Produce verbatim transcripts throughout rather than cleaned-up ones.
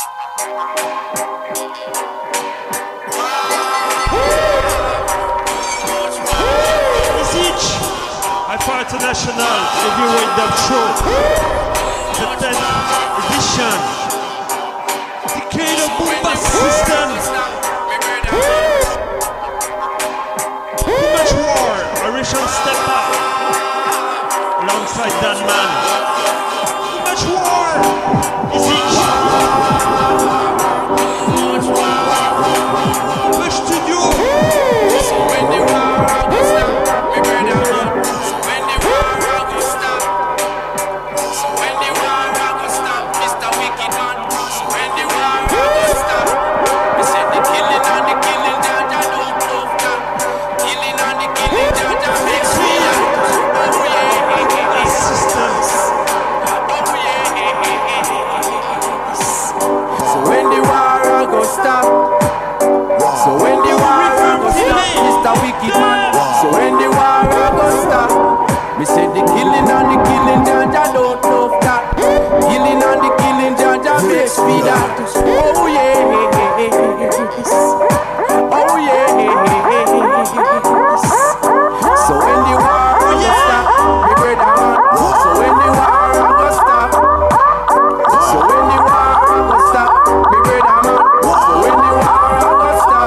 Alpha International Heavyweight Dub Show, the tenth edition. Decade of Boom Bass System. Too Much War, Operation Step Up, alongside that man. Too Much War, Ezek. Push Studio. So when the war go stop, me brother man. So when the war go stop, so when the war go stop, Mister Wicked Man. So when the war go stop, me say the killing and the killing, Jaja don't love that. Killing and the killing, Jaja makes me happy. Oh yeah, assistance. Oh yeah. So when the war go stop. So when the war go stop, Mister Wicked Man. So when the war go stop, me say the killing and the killing, Jaja don't love that. Killing and the killing, Jaja makes me that. Oh yeah, oh yeah. So when the war go stop, me brother man. So when the war go stop, so when the war go stop, me brother man. So when the war go stop.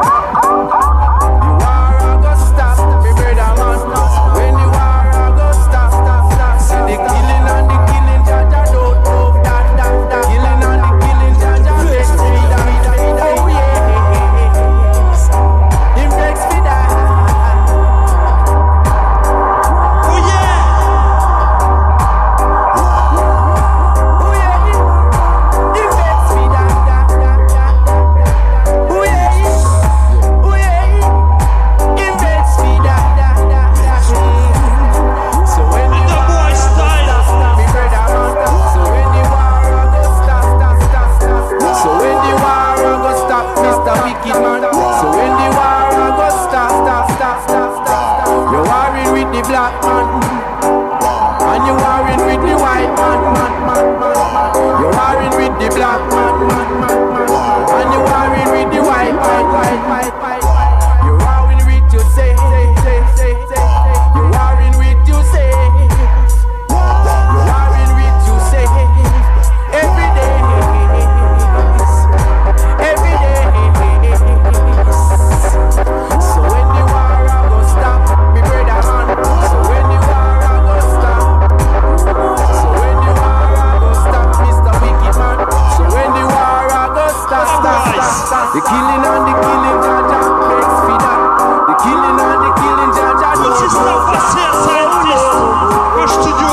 The killing and the killing, Jaja makes me that. The killing and the killing, Jaja don't This is not for scientist. Push Studio.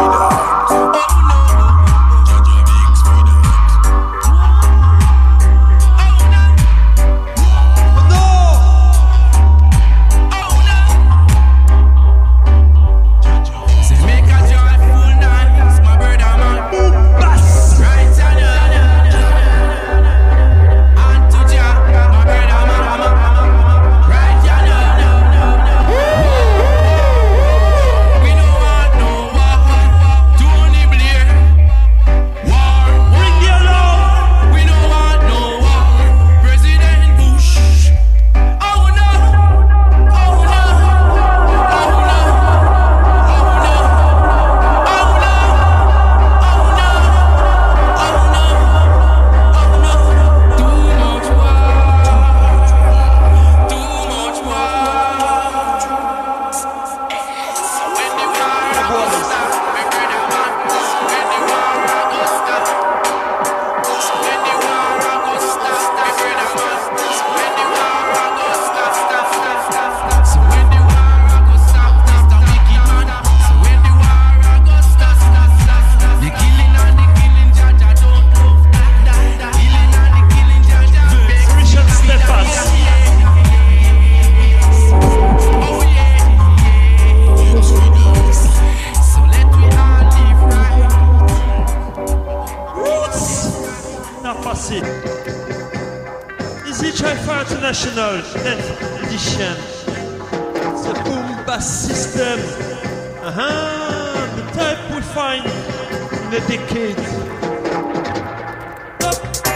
Ezek Alpha International, tenth edition. It's a Boom Bass System. Uh-huh, the type we find in a decade. Up.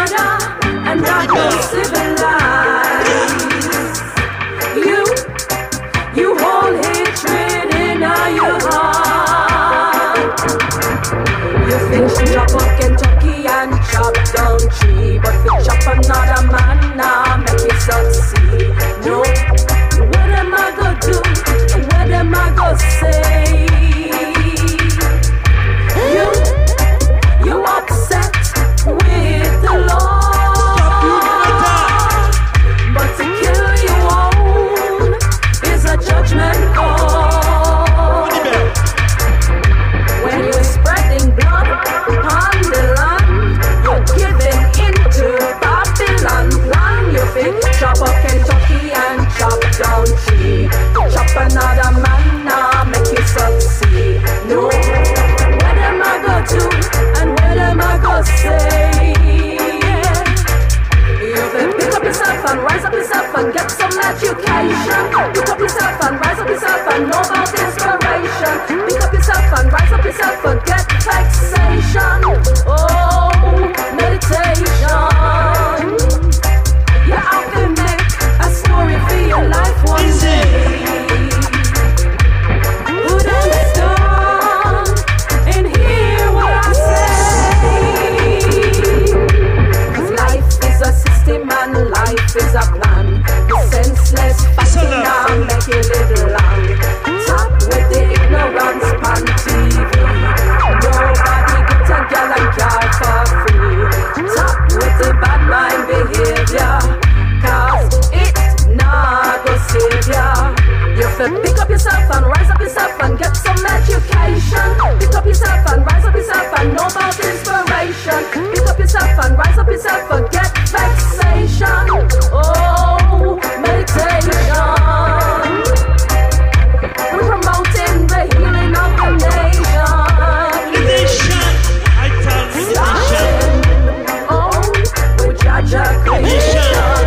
murder and not go civilized. You, you hold hatred in your heart. You think chop up Kentucky and chop down tree, but if you chop another man now make it succeed. No, what am I gonna do? What am I gonna say? You, you upset with the law, but to kill your own is a judgment call. When you're spreading blood on the land, you're giving into Babylon plan. You think chop up Kentucky and chop down tree, chop another man now make you succeed. No, what am I gonna do and what am I gonna say? You can pick up yourself and rise up yourself and get some education. Pick up yourself and rise up yourself and know about inspiration. Pick up yourself and rise up yourself and get vexation. Oh, meditation. You have to make a story for your life one day. Would understand and hear what I say. 'Cause life is a system and life is a plan. The senseless fighting now make you live long. Top with the ignorance on T V. Nobody get a girl and car for free. Top with the bad mind behavior, 'cause it's not gonna save ya. You have to pick up yourself and rise up yourself and get some education. Pick up yourself and rise up yourself and know about inspiration. Pick up yourself and rise up yourself and get vexation. Oh, meditation. We're promoting the healing of the nation. Meditation. I tell meditation. Oh, with Jaja creation.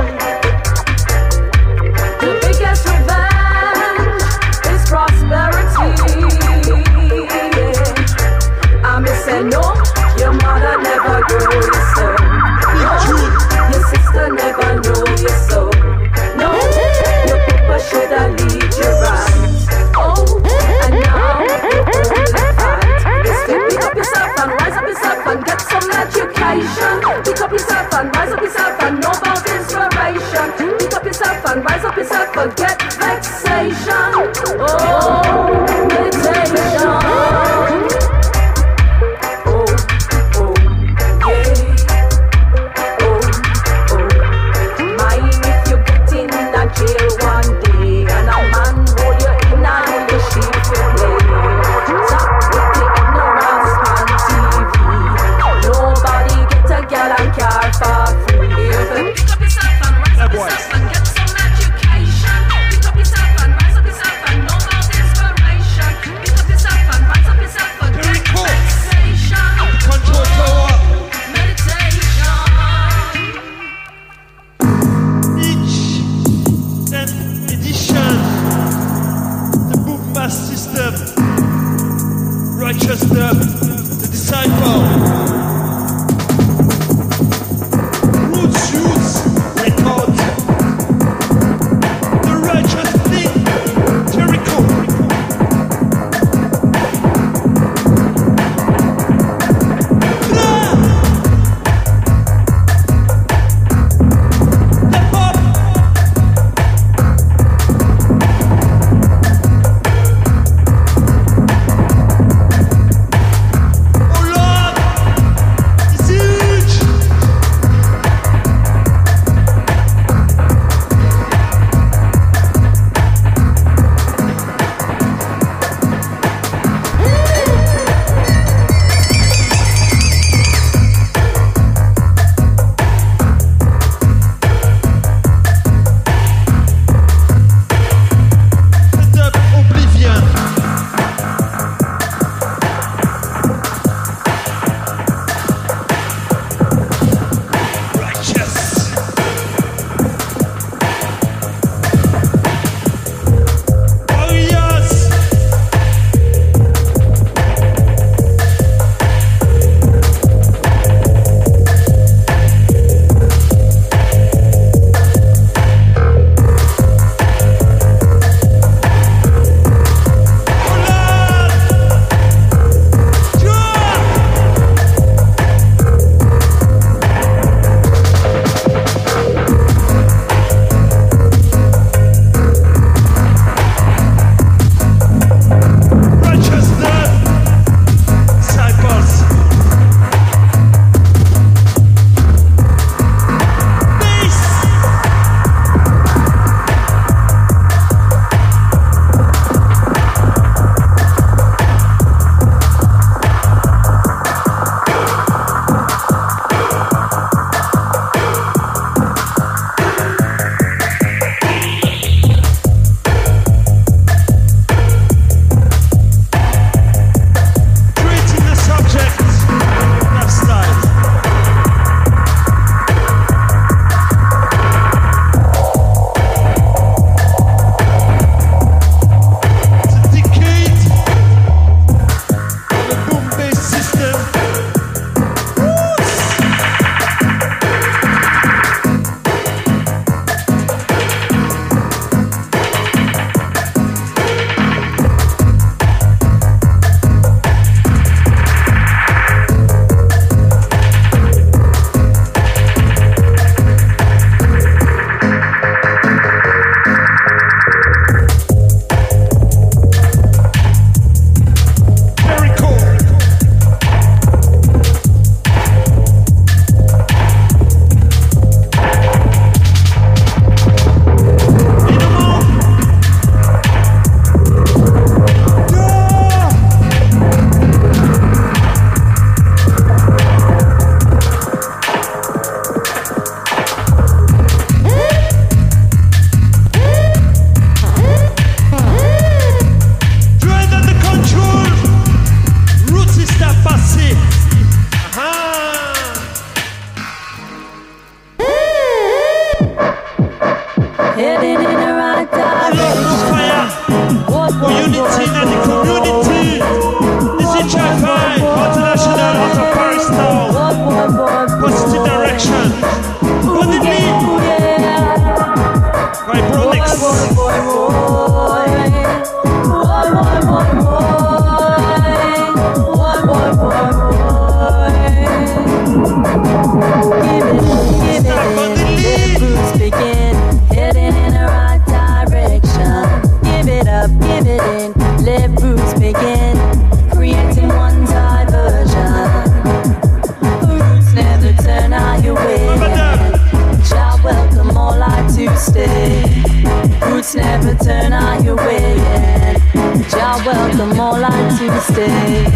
The biggest revenge is prosperity. Yeah. I'm saying no, your mother never grew you so. No, your sister never knew you so. No, your people should have lead you right. Oh, and now you only fight. It's to pick up yourself and rise up yourself and get some education. Pick up yourself and rise up yourself and know about inspiration. Pick up yourself and rise up yourself and get vexation. Oh, meditation. Oh, oh, yeah. Oh, oh. Mind if you get in a jail one day and a man roll you in and you sheep to play. Top with the ignorance on T V. Nobody get a girl and car for free. You have to pick up yourself and rise up yourself and get some education. Roots never turn out your way, and Jah welcome all like to stay.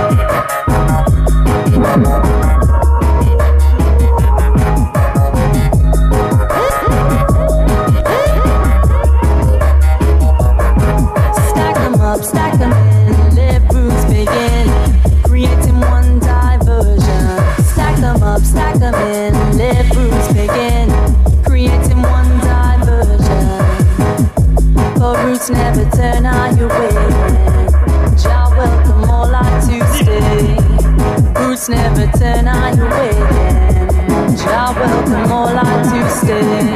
Stack them up, stack them in, let roots begin, creating one diversion. Stack them up, stack them in, let roots begin, creating one diversion. For roots never turn out your way, and Jah welcome all like to stay. Roots never turn out your way, and Jah welcome all like to stay.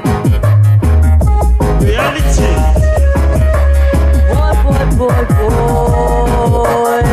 Reality. Boy, boy, boy, boy.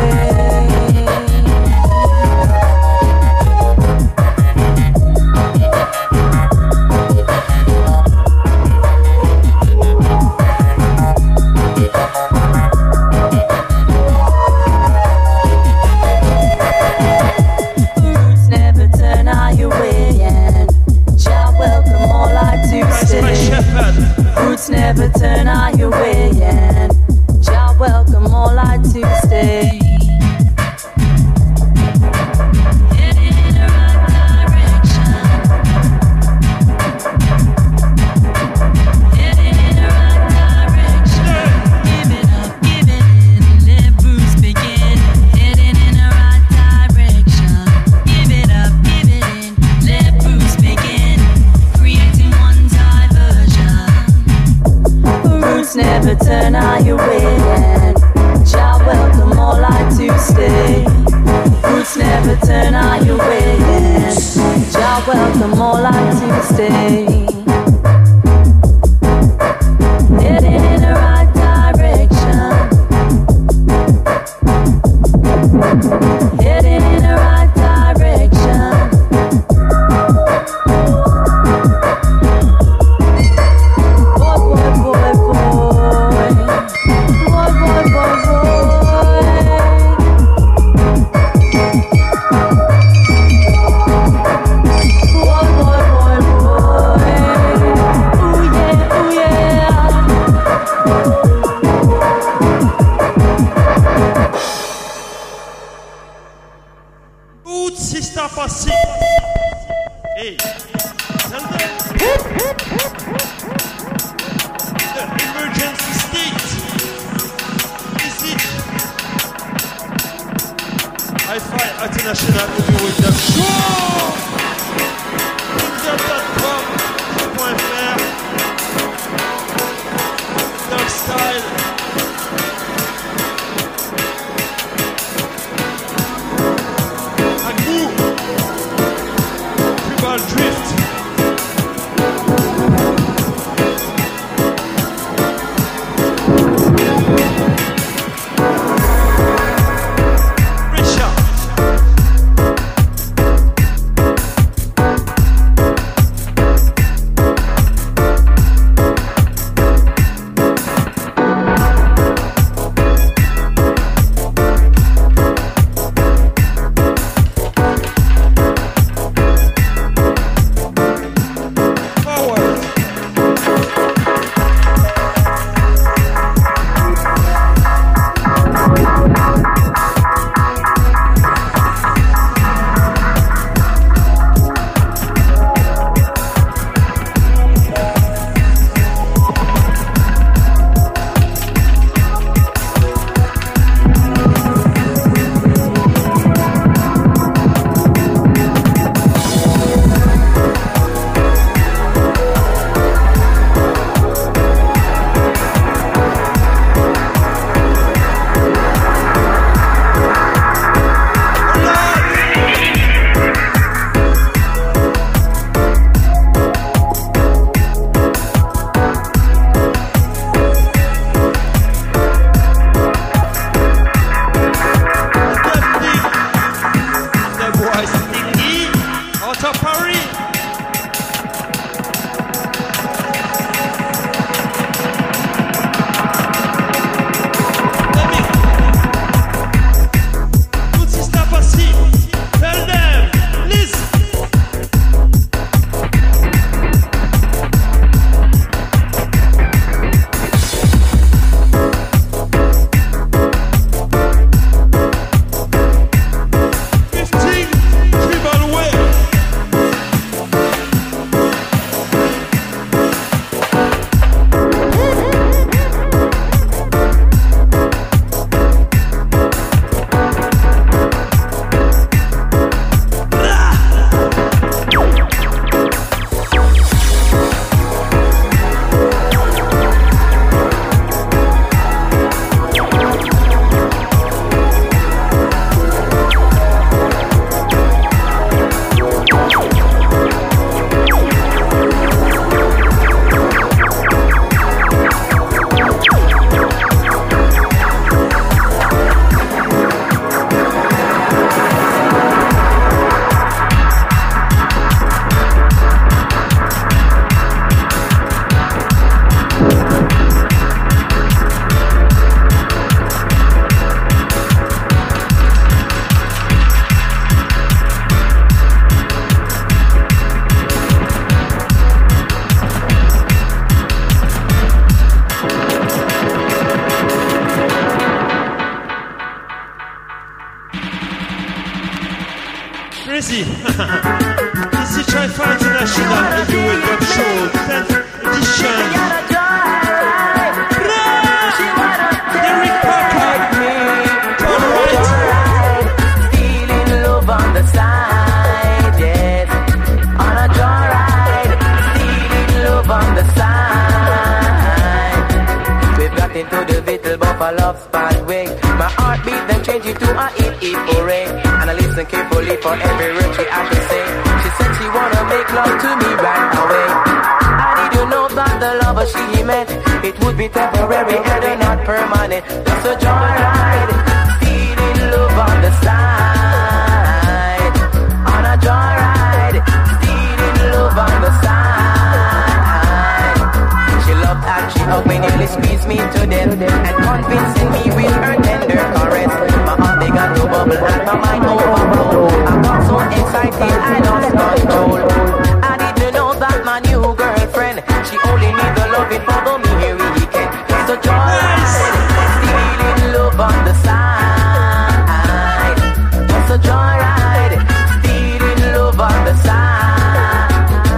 Roots never turn out your way, and Jah welcome all like to That's my stay. shepherd. Roots never turn out your way, and Jah welcome all like to stay. Heading in the right direction. Heading in the right direction. Give it up, give it in, let roots begin. Heading in the right direction. Give it up, give it in, let roots begin. Creating one diversion. Roots never turn out your way, and Jah welcome all like to stay. Roots never turn out your way, and Jah welcome all like to stay. Heading in the right direction. Heading in the right direction. Boy, boy, boy, boy. Boy, boy, boy, boy. Boy, boy, boy, boy. Ooh yeah, ooh yeah. Roots sister passé. Hey, tell them. The emergency state. Is it? I fight international movie with them. Sure! India dot com point F R Dark Style. And move. Tribal Drift. Richard. see. This is Tri-Fi International Heavyweight Dub Show, tenth edition. Derek Parker, turn right. Feeling love on the side, yes. On a joyride, feeling love on the side. We've got into the little Buffalo's pathway. My heartbeat then changed into a hip hip hooray. And I listen carefully for every word she had to say. She said she wanna make love to me right away. I didn't know that the lover she met, it would be temporary and not permanent. Just a joyride, feeling love on the side. On a joyride, feeling love on the side. She loved and she hugged me, nearly squeezed me to death, and convincing me with her tender caress. My heart began to bubble and my mind overflow. I got so excited I lost control. I didn't know that my new girlfriend, she only need the loving for the mere weekend. Just a joyride, feeling love on the side. Just a joyride, feeling love on the side.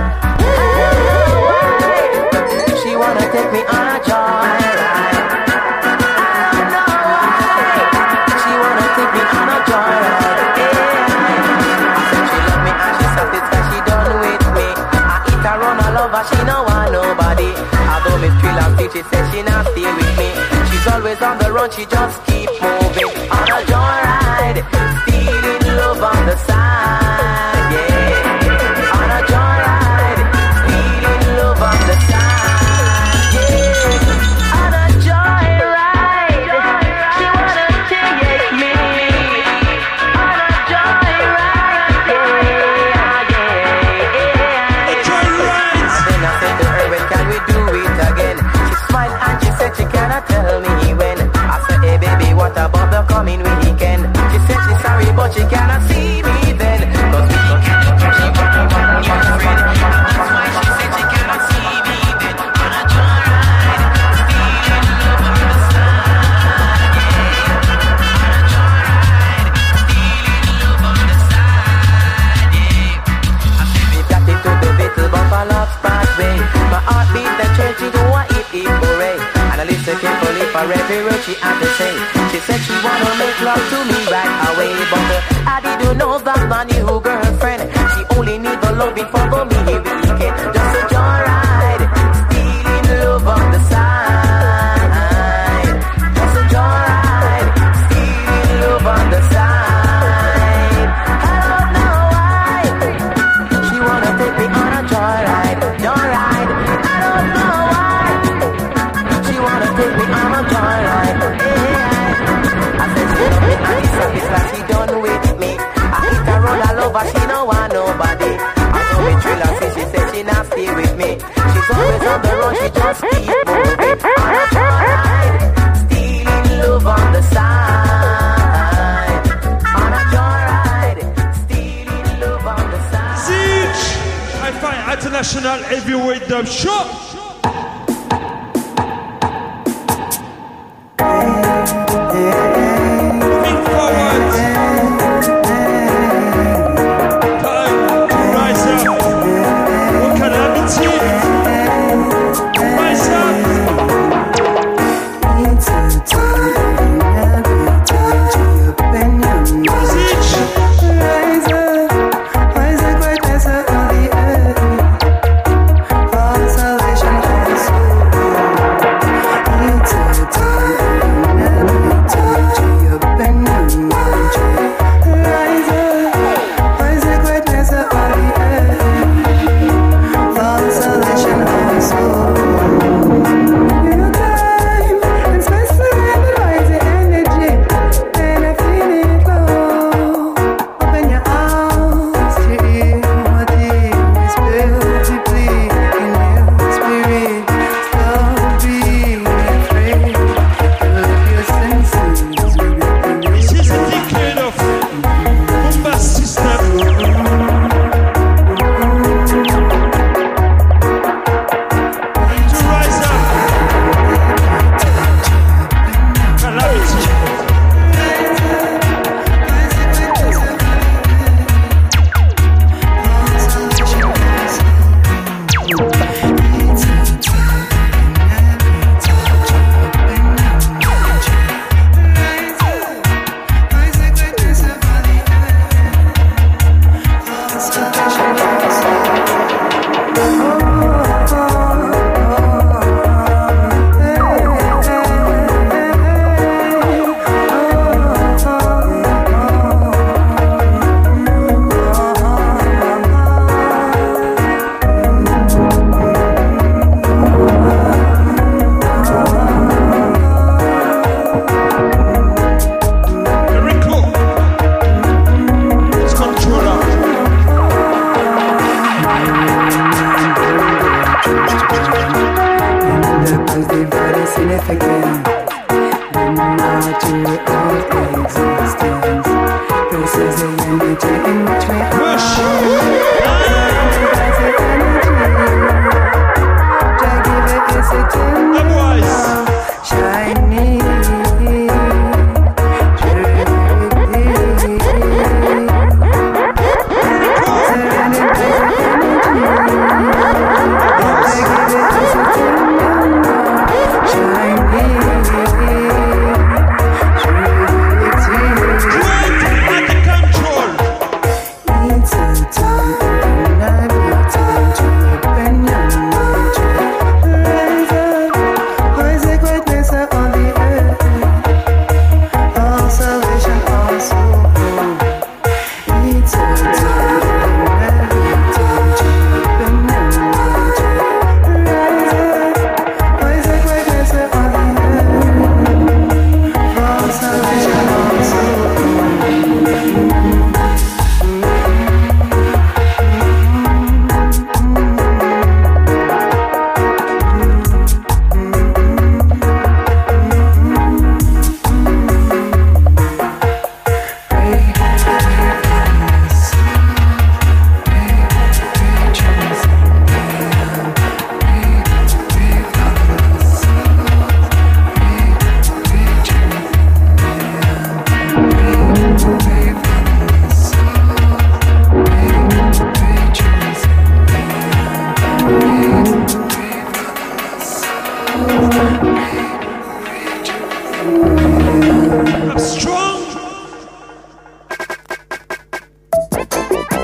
She wanna take me on a joyride. I don't know why. She wanna take me on a joyride. Yeah. I said she love me and she satisfied, she done with me. I eat her on a lover, she no want nobody. Although Miss Thriller still, she said she not stay with me. She's always on the run, she just keep moving. On a joyride, feeling love on the side, yeah. On a joyride, feeling love on the side, yeah. On a joyride, she wanna take me. On a joyride, yeah, yeah, yeah. Joyride. And then I said to her, when can we do it again? She smiled and she said she cannot tell me when. I said, hey baby, what about the coming weekend? She said she's sorry, but she cannot see me then. Cause we don't get it, she want me one new friend. That's why she said she cannot see me then. On a joyride, feeling love on the side, yeah. On a joyride, feeling love on the side, yeah. I said we got into the little Buffalo's pathway. My heartbeat that changed into a hip hip hooray. And I listened carefully for every word she had to say. She said she wanna make love to me right away. But uh, I didn't know that my new girlfriend, she only need the loving for the mere weekend. Just a joyride, stealing love on the side. Just a joyride, stealing love on the side. I don't know why she wanna take me on a joyride, joyride. I don't know why she wanna take me on a joyride. Yeah. I said she love me and she satisfied, she done with me. I hit her on a lover, she no want nobody. I know me Thriller, see she said she not stay with me. She's always on the run, she just keep moving. On a joyride, stealing love on the side. On a joyride, stealing love on the side. Siege! Tri-Fi International Heavyweight Dub Show. Moving forward. Time to rise up. What calamity? Rise up. Siege! Rise up, rise up, right as on the earth. All salvation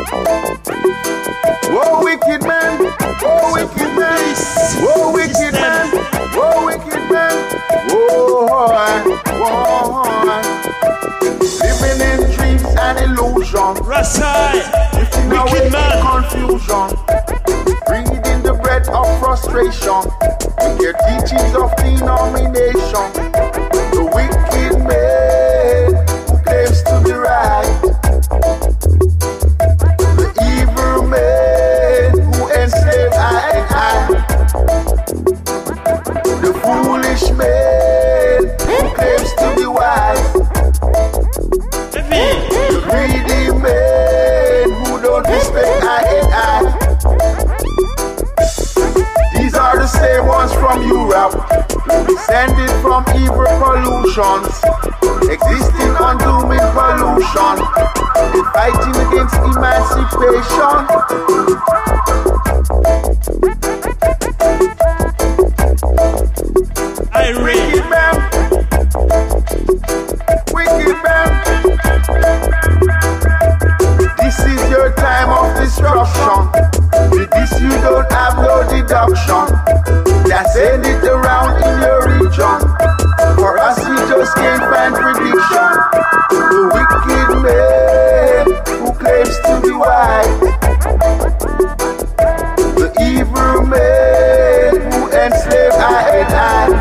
Whoa, wicked man. Whoa, wicked man. Whoa, wicked man. Whoa, wicked man. Whoa, whoa. Living in dreams and illusion. Rasai, wicked man. Confusion. Breathing the breath of frustration. With their teachings of denomination. The wicked man who claims to be right. The evil man who enslaves I and I. The foolish man who claims to be wise. The greedy man who don't respect I and I. These are the same ones from Europe, descended from evil pollutions, existing on dooming pollution, and fighting against emancipation. Wicked man, wicked man. This is your time of destruction. With this you don't have no deduction. Just send it around in your region. For us you just can't find prediction. The wicked man who claims to be wise. The evil man who enslaves I and I.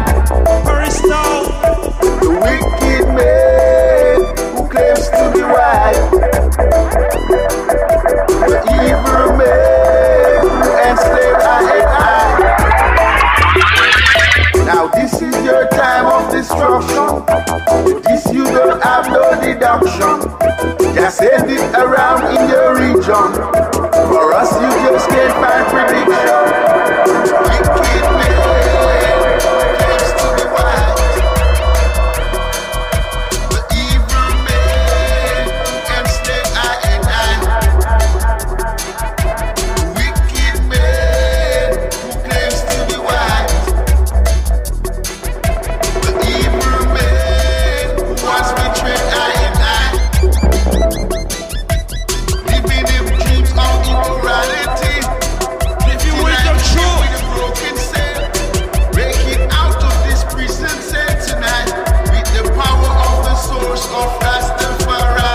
The wicked man who claims to be wise. The evil man who enslaves I and I. Now this is your time of destruction. With this you don't have no deduction. Just send it around in your region. For us you just can't find prediction. Wicked man claims to be wise. The evil man who enslaves I and I. Wicked man who claims to be wise. The evil man who wants to trade I and I. Living in dreams of immorality. If you wake up true with a broken cell, breaking out of this prison cell tonight with the power of the source of Rastafari.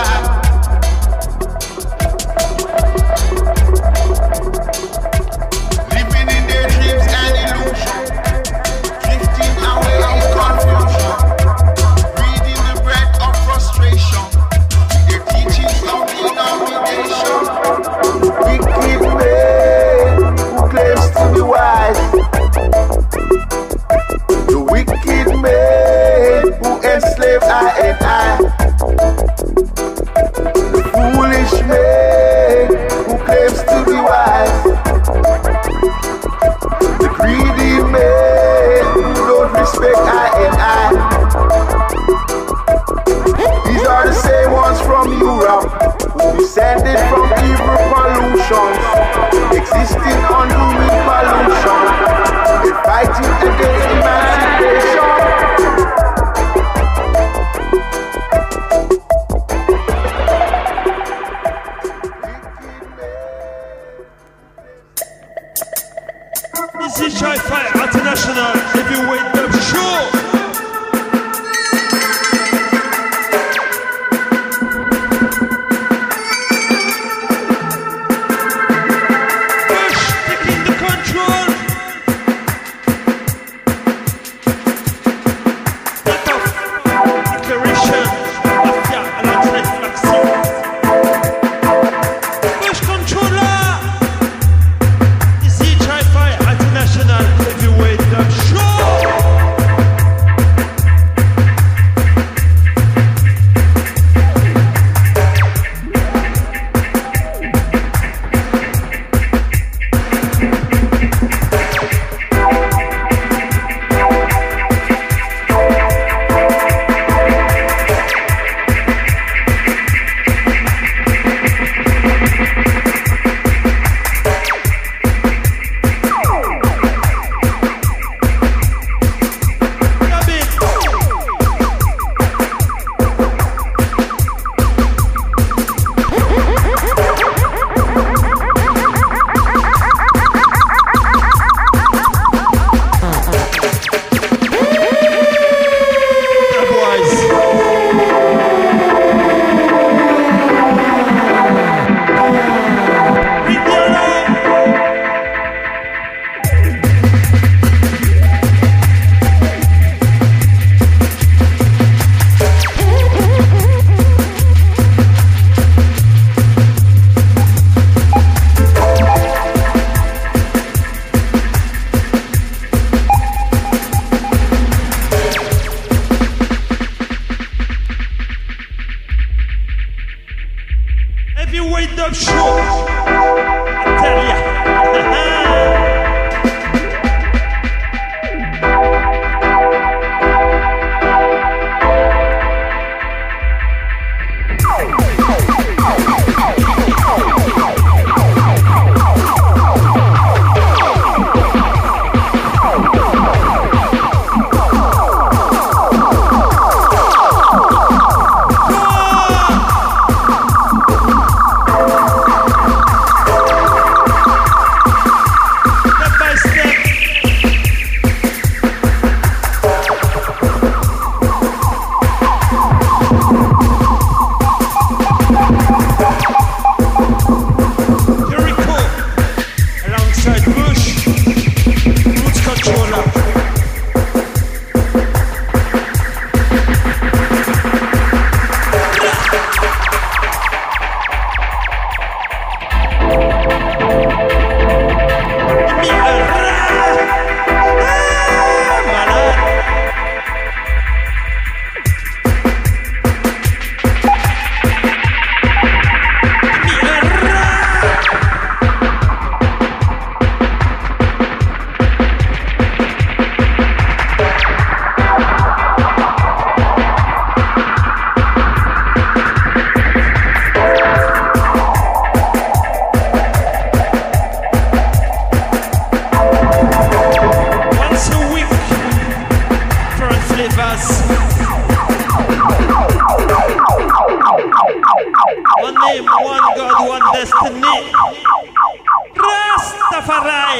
Living in their dreams and illusion, drifting away in confusion, breathing the breath of frustration, their teachings of denomination. Wicked man who claims to be wise. The wicked man who enslaves I and I. The foolish man who claims to be wise. The greedy man who don't respect I and I. These are the same ones from Europe, who descended from evil pollutions, existing on human pollution, and fighting against emancipation. This is Tri-Fi International Heavyweight Dub Show. Push, taking the control. Start off declaration of ya alongside Flaxi. Push controller. This is Tri-Fi International Heavyweight Dub Show. Rastafari.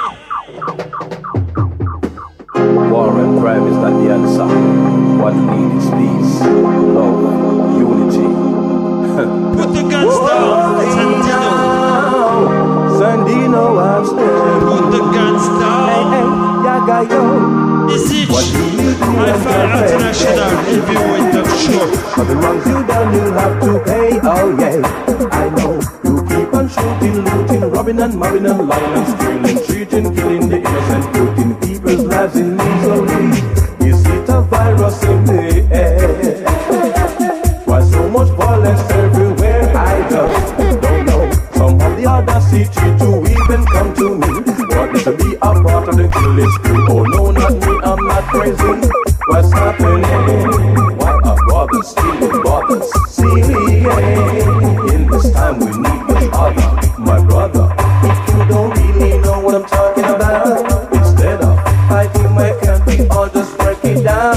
War and crime is not the answer. What we need is peace, love, unity. Put the guns down, Sandino. Sandino, I'm still. Put the guns down. Hey, hey, yaga, yo. Is it Hi-Fi International Heavyweight Talk Show? For the wrongs you done, you'll have to pay. Oh yeah, I know. You keep on shooting, looting, robbing and mobbing and lying and stealing, cheating, killing the innocent, putting people's lives in misery. Is it a virus in the air? Why so much violence everywhere? I just don't know. Some of the audacity to even come to me. Want me to be a part of the killing spree? Oh no, not me, I'm not crazy. What's happening? Why are brothers stealing brothers? See me, yeah. In this time we need each other, my brother. If you don't really know what I'm talking about, instead of fighting my country, I'll just break it down.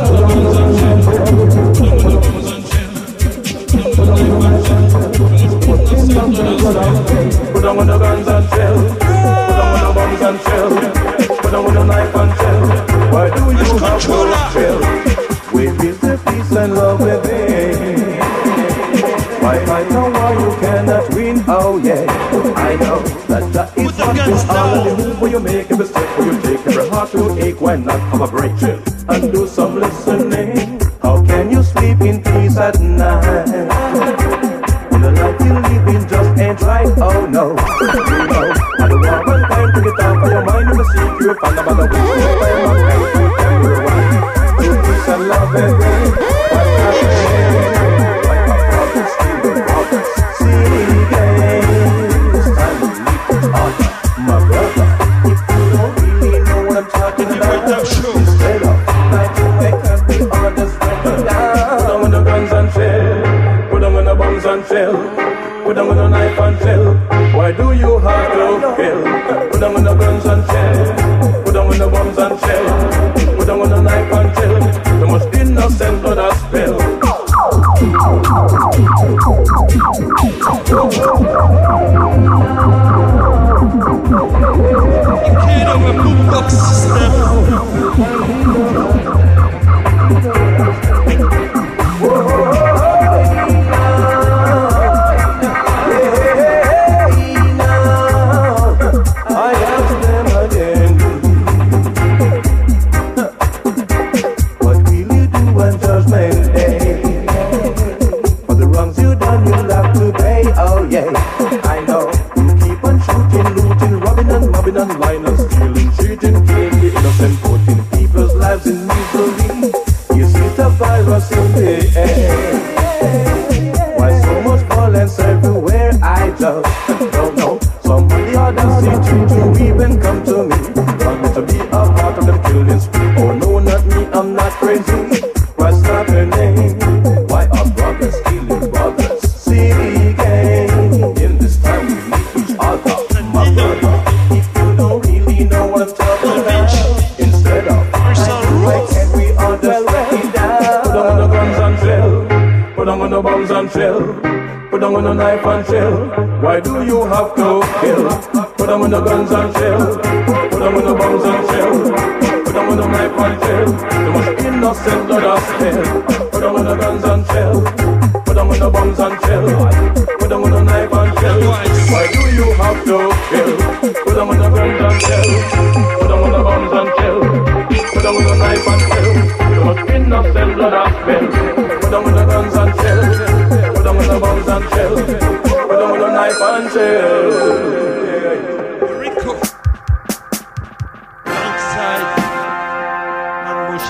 Put on the guns and chill. Put on the bombs and chill. Put on the knife and chill. Why do you have to chill? We build the peace and love within. Why fight a war you cannot win? Oh yeah, I know that that is what you are. The move where you make every step, where you take every heart to ache. Why not have a break, chill and do some listening? How can you sleep in peace at night? The life you live in just ain't right, oh no. You know, I don't want one time to get out of your mind and the secret find about the wish you find my time to tell you why. To peace and love again, what's happening? Why my brothers still the brothers? See again, it's time to leave each other. My brother, if you don't really know what I'm talking about, instead of fighting my country, I'll just break it down. Put on the guns and chill. Put on the bombs and chill. Put on the knife and chill. Why do you have to kill? Put on the guns and chill. Put on the bombs and chill. Put on the knife and chill. The most innocent blood has spilled. You can't have a boombox system. Why do you have to kill? Put them on the guns and chill. Put them on the bombs and chill. Put them on the knife and chill. The most innocent blood has spilled. Put them on the guns and chill. Put them on the bombs and chill. Put them on the knife and chill. Why do you have to kill? Put them on the guns and chill. Put them on the bombs and chill. Put them on the knife and chill. The most innocent blood has spilled. Put them on the guns and chill. Put them on the bombs and chill. Knife and chill. Rico inside ambush.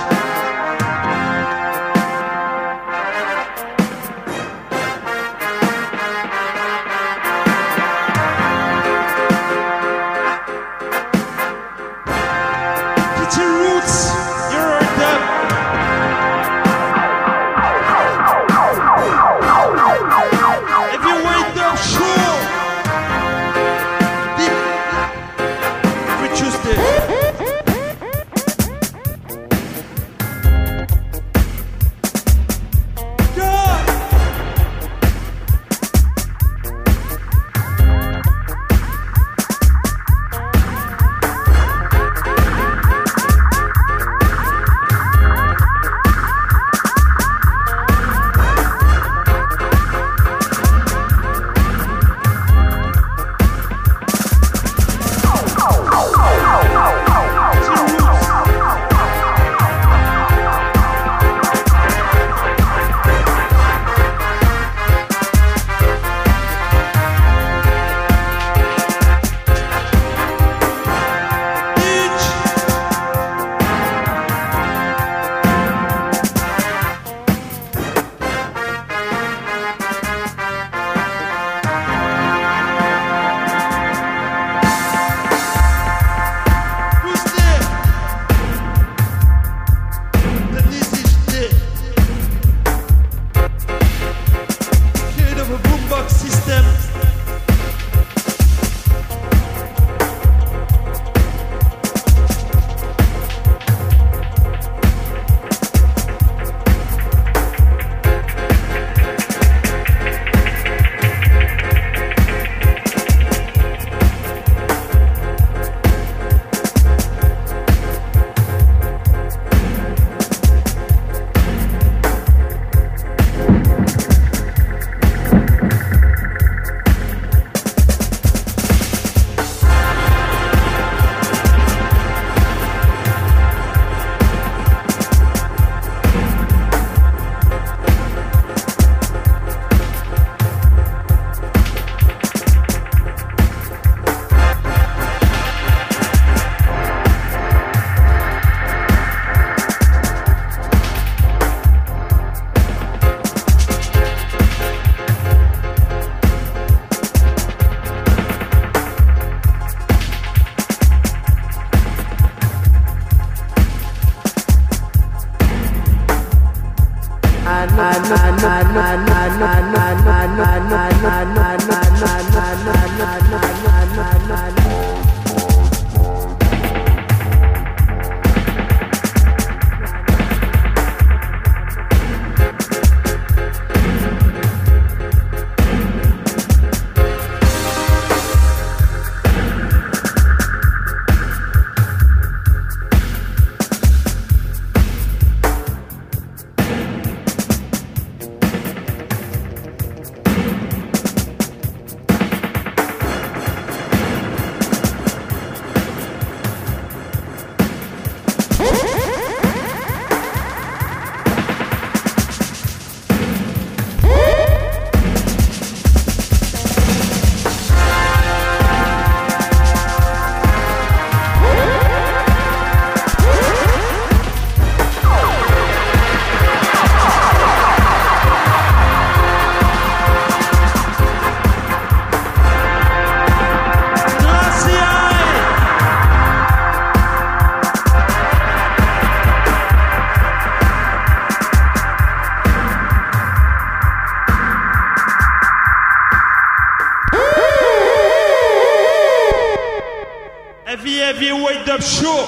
Heavyweight Dub Show.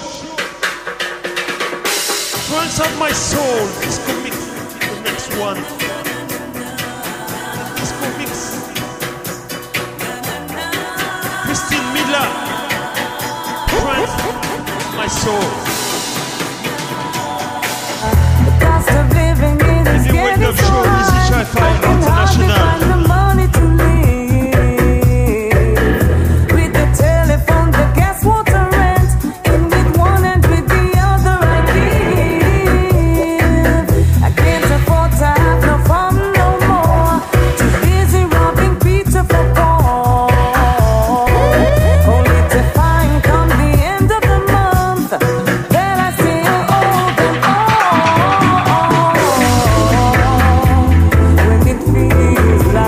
Friends of my soul. Disco Mix. The next one. Disco Mix. Christine Miller. Friends of my soul. The cost of living is getting so high. I can hardly find the money to live. With the telephone, the gas, water, rent, in with one and with the other I give. I can't afford to have no fun no more. Too busy robbing Peter for Paul. Only to find come the end of the month that I still owe them all. When it feels like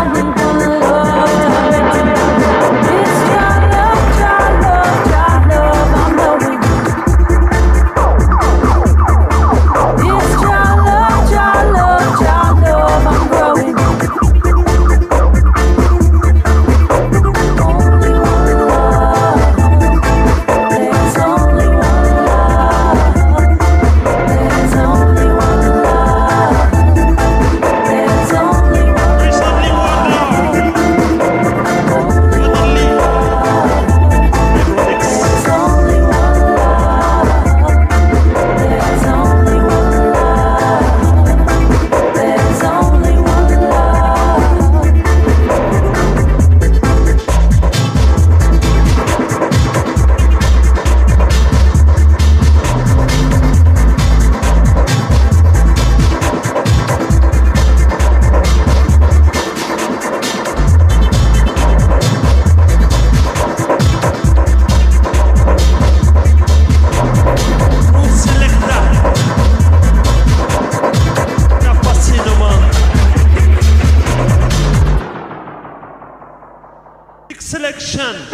Selection. This is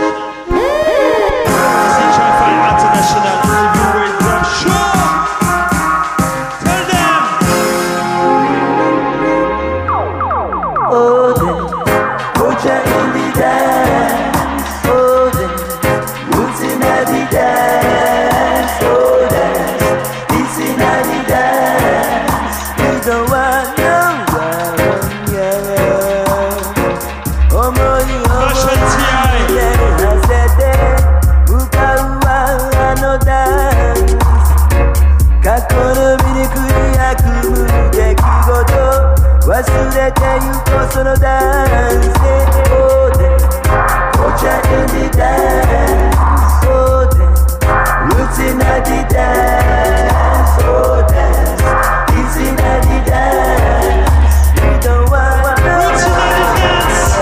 Tri-Fi International. If you were the show, tell them. Oh, then, put your in the dance. Oh, then, roots in the dance. Oh, dance, it's in the dance. You don't want no one, yeah. Oh, more you忘れてゆこうそのダンスOh then, put your in the dance Oh then, roots in the dance Oh dance, it's in the dance You don't want Roots in the dance.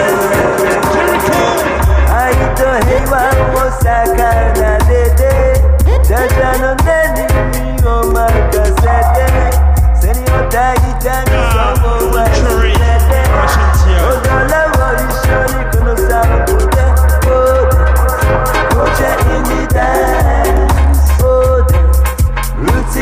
愛と平和を魚でてジャジャの根にを任せて背にを抱いたみそを忘れて踊らを一緒にこのサウンドで Oh dance, put your in the dance Oh dance, roots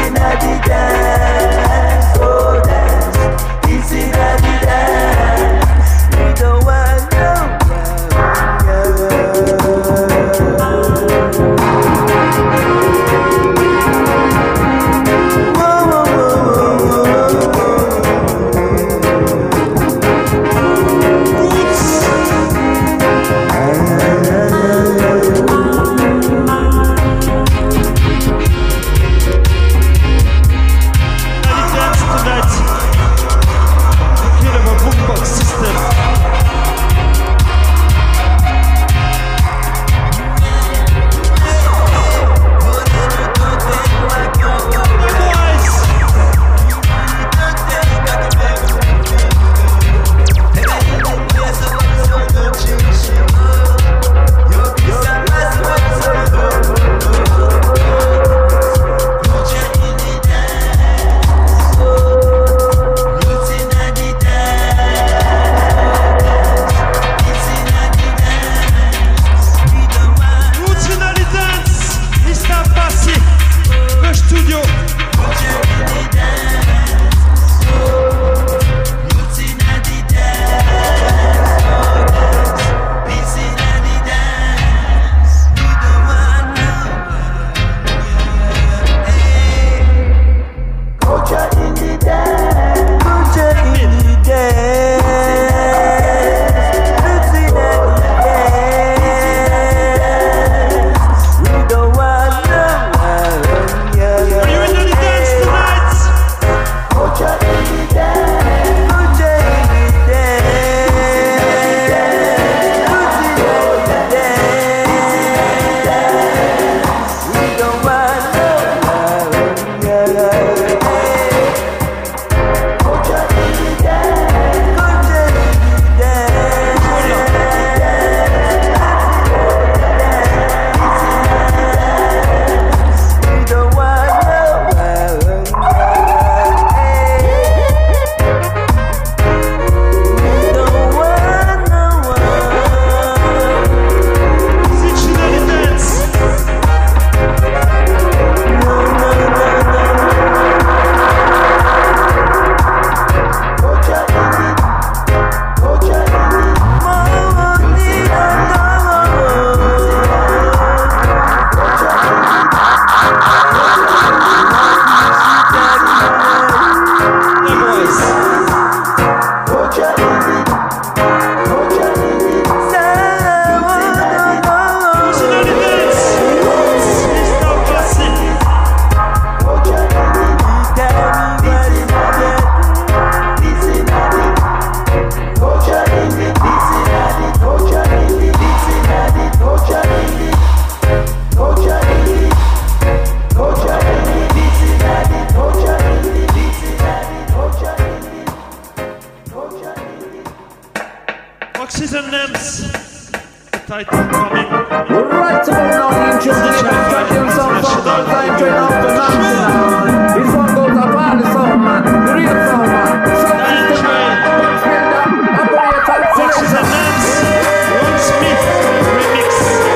Oxygen Names. The title coming. Right about now, you introduce me to Dragon Sound Sound Sound Time Train out the mountain. This one goes out to all the sound man, the real sound man. Sound system man, punch me down, operator, Oxygen Names. Ron Smith remix.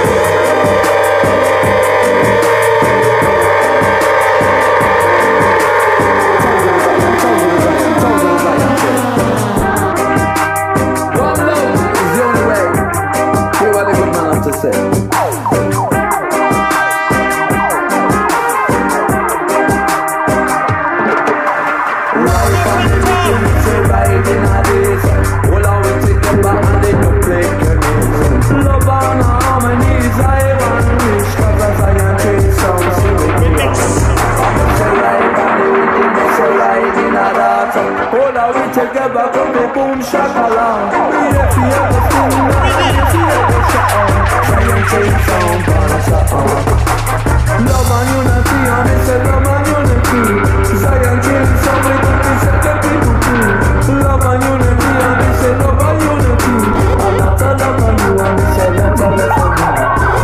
One love is the only way. Hear what the good man have to say. Right on the rhythm, say right in a days. All our way together and they don't play games. Love and harmony is I want wish, 'cause as I am trained sound, so we Remix. say right on the rhythm, say right in a dance. All our way together, come the boom shakala. We the feel the thing, we feel the shot. Try and change sound, bounce on. Love and unity, and they say love and unity. Zion change sound, we don't be set the people free. Love and unity, and they say love and unity. And that's a love and you, and they say that's a love and you.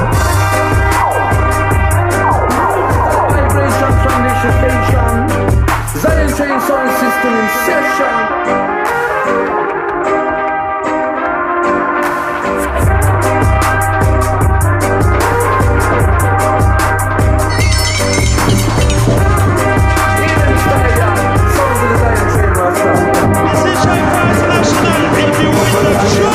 Vibration from the station. Zion train sound system in session. Even Zion, sounds of the Zion train master. This is your first national review with the show.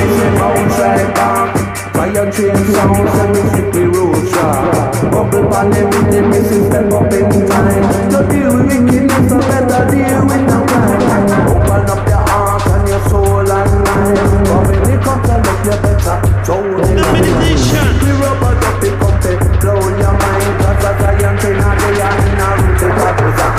Zion train sound, so we stick the rules sharp. Bubble pan them with them, we step up in time. No deal with wickedness, no better deal with no crime. Open up your heart and your soul and mind. But when it comes to look, you better throw the The meditation. We rub it up, it come to blow your mind. 'Cause a Zion train are the young and a root, it got to the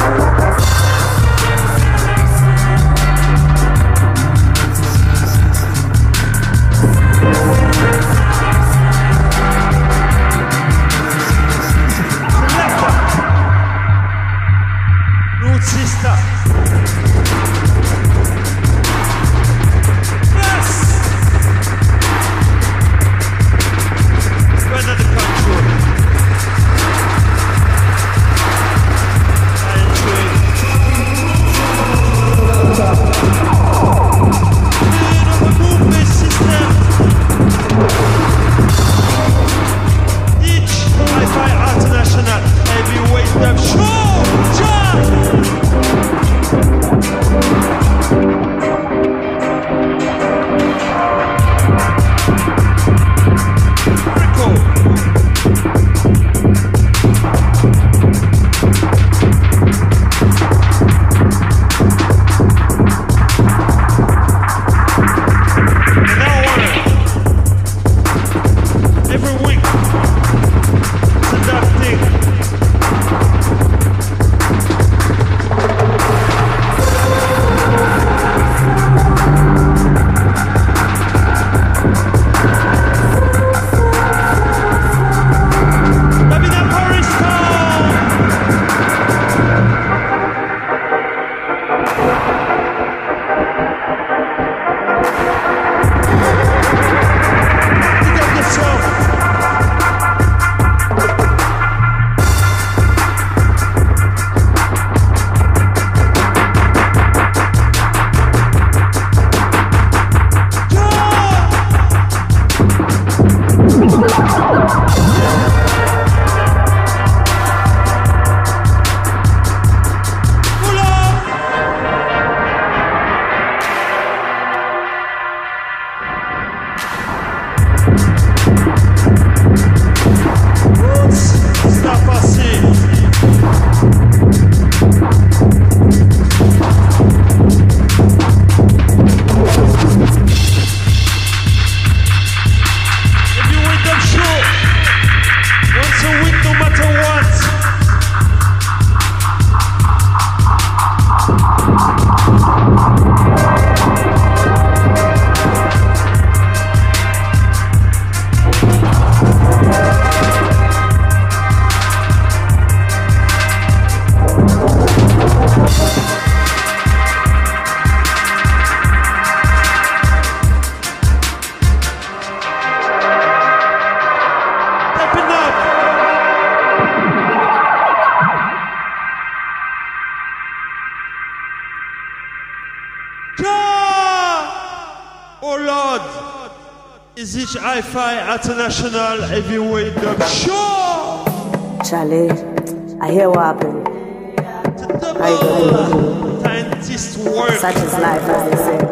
Is it Hi-Fi International Heavyweight Dub Show? Charlie, I hear what happened. How you doing? Scientist work. Such is life, as they say.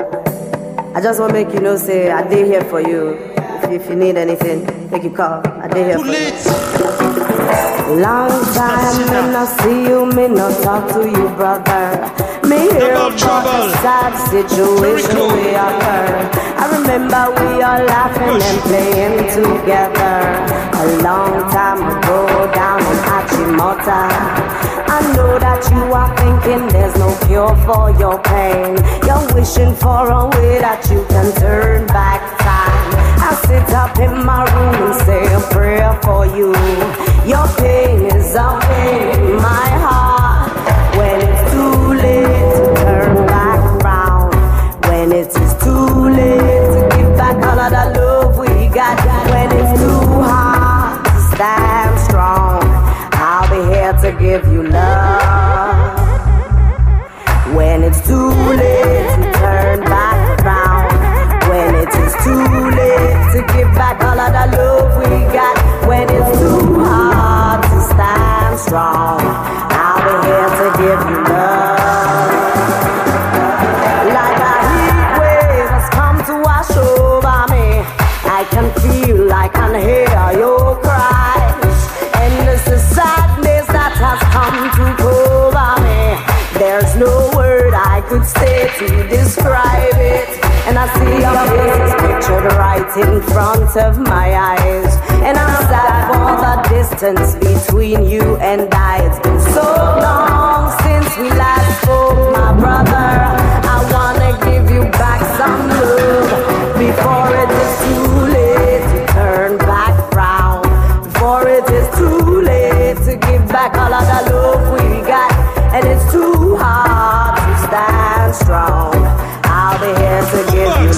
I just want to make you know, say, I did here for you. If, if you need anything, make a call. I did here for you. Long time, me not see you, me not talk to you, brother. Me hear about the sad situation we occur. I remember we all laughing and playing together a long time ago down in Achimota. I know that you are thinking there's no cure for your pain. You're wishing for a way that you can turn back time. I sit up in my room and say a prayer for you. Your pain is a pain in my heart. When it's too late to turn back round, when it is too late to give back all of the love we got, when it's too hard to stand strong, I'll be here to give you love. When it's too late to turn back round, when it is too late to give back all of the love we got, when it's too hard to stand strong, I'll be here to give you love. Like a heat wave has come to wash over me, I can feel, I can hear your cries, and it's the sadness that has come to cover me. There's no word I could say to describe it, and I see your face pictured right in front of my eyes, and I'm sad for the distance between you and I. It's been so long since we last spoke, my brother. I wanna give you back some love before it is too late to turn back round, before it is too late to give back all of the love we got, and it's too hard to stand strong. I'll be here to give you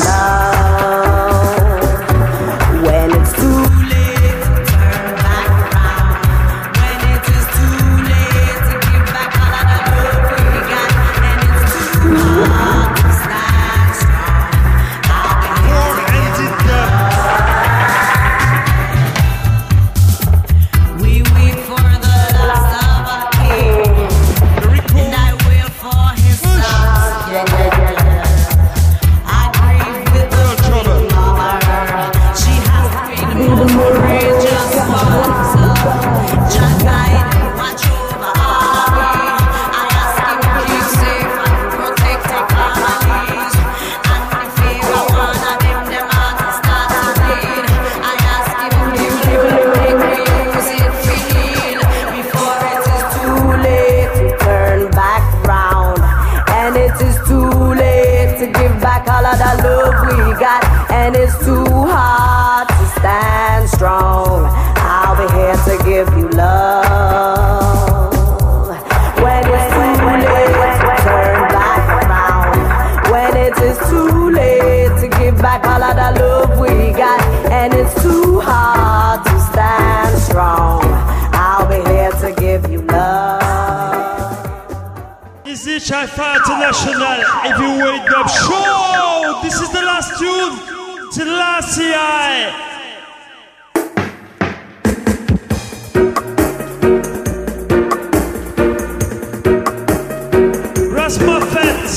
love. When it's too late to turn back round, when it is too late to give back all of the love we got, and it's too hard to stand strong, I'll be here to give you love. We wait for the last of a king, and I wait for his son. And it's too hard to stand strong, I'll be here to give you love. When it's too late to turn back around, when it is too late to give back all of the love we got, and it's too hard to stand strong, I'll be here to give you love. This is Hi-Fi International Heavyweight Dub Show. This is the last tune. Selassie I. Rasmuffet.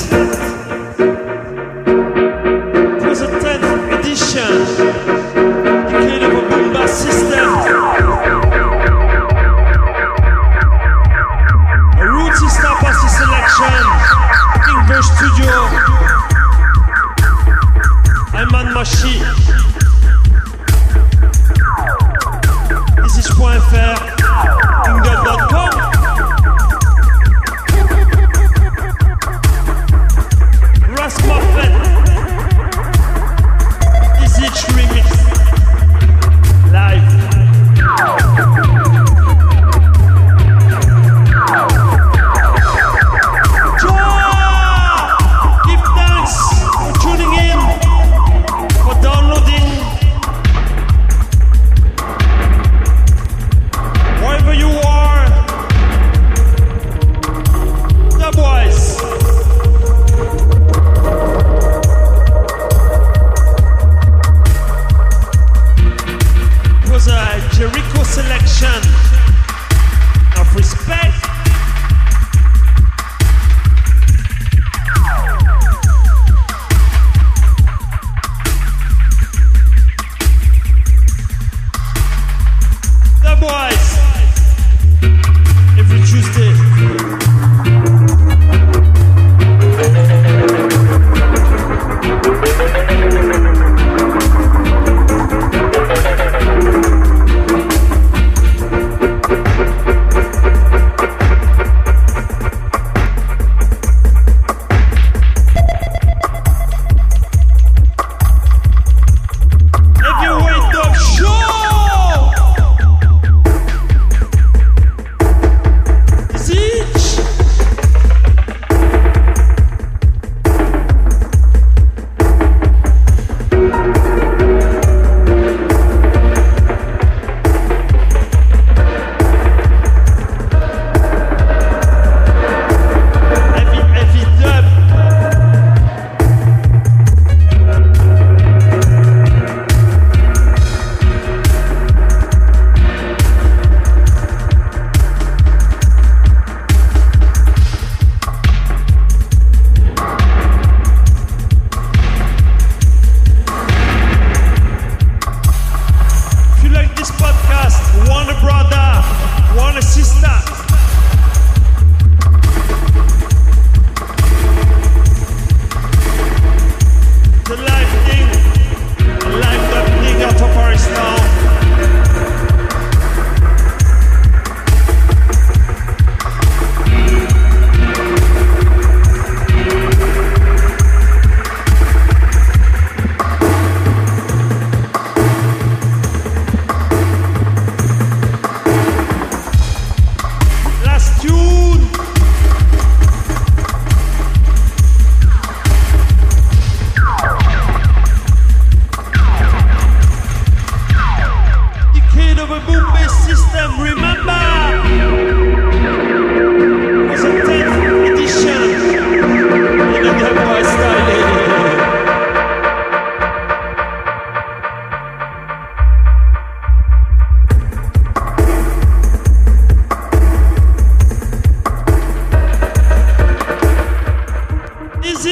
It was a tenth edition. Decade of a Boomba system. A Rootsy Star Passy selection. English Studio. I'm on Mashi.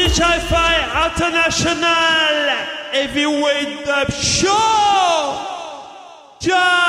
C Hi-Fi International Heavyweight Dub Show. Ciao.